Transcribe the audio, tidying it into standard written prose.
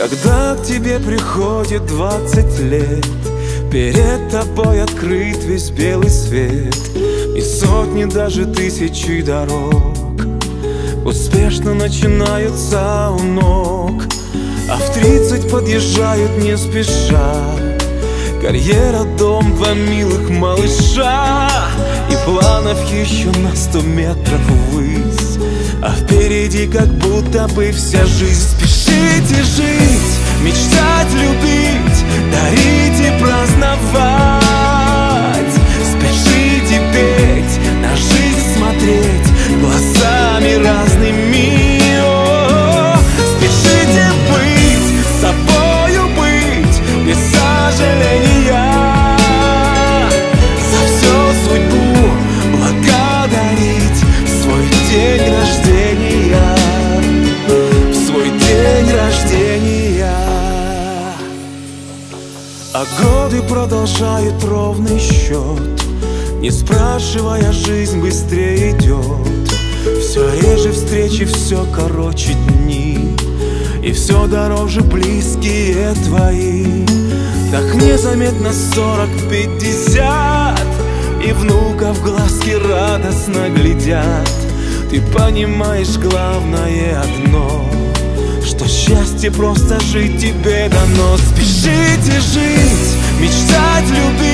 Когда к тебе приходит 20 лет, перед тобой открыт весь белый свет, и сотни, даже тысячи дорог успешно начинаются у ног. А в 30 подъезжают не спеша карьера, дом, 2 милых малыша, и планов еще на 100 метров ввысь, а впереди как будто бы вся жизнь. Спешите жить, мечтать, любить, дарить и праздновать. Спешите петь, на жизнь смотреть глазами разными. Спешите быть, собою быть, без сожаления. За все судьбу благодарить в свой день рождения, в свой день рождения. А годы продолжают ровный счет, не спрашивая, жизнь быстрее идет. Все реже встречи, все короче дни, и все дороже близкие твои. Так незаметно 40-50, и внуков глазки радостно глядят. Ты понимаешь главное одно, что счастье просто жить тебе дано. Спешите жить, мечтать, любить,